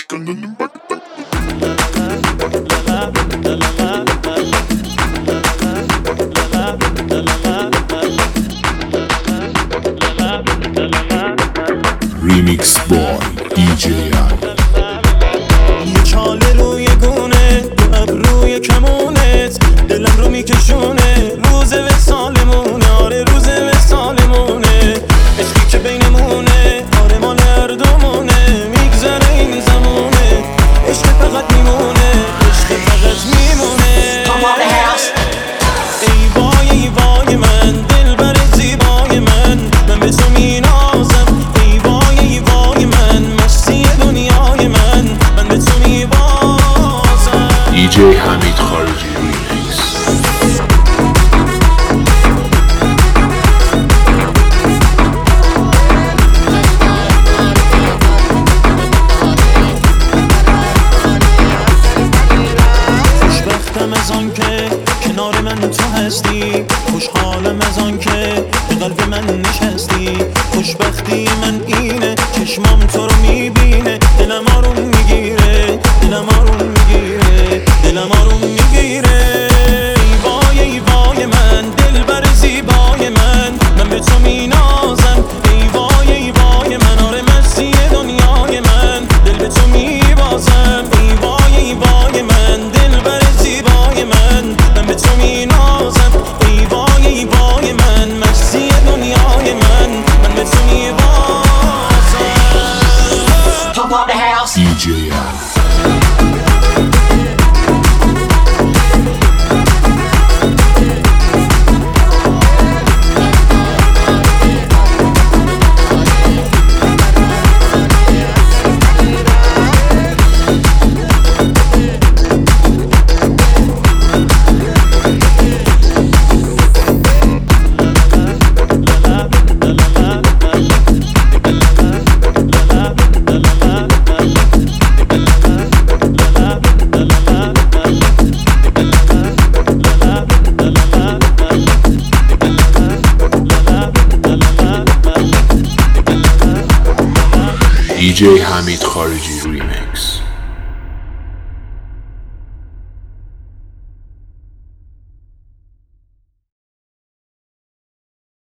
Remix boy DJ یه چاله روی گونه دو ابروی کمونت دلم رو میکشونه روز وصالمونه آره روز وصالمونه عشقی که بینمونه آره مال هر دومونه میگذره این زمونه عشق فقط میمونه عشق فقط میمونه ای وای ای وای من دلبر زیبای من به تو مینازم ای وای ای وای من مستی دنیای من به تو میبازم DJ حمید خارجی ریمیکس خوشبختم از آن که کنار من تو هستی خوشحالم از آن که به قلب من نشستی خوشبختی من اینه چشمام تو رو میبینه دلم آروم میگیره دلم آروم میگیره دلم آروم میگیره ای وای ای وای من دلبر زیبای من به تو مینازم ای وای ای وای من آره مستی دنیای من دل به تو میبازم ای وای ای وای من دلبر زیبای من به تو مینازم ای وای ای وای من مستی دنیای من به تو میبازم Pump up the house. DJ DJ حمید خارجی ریمیکس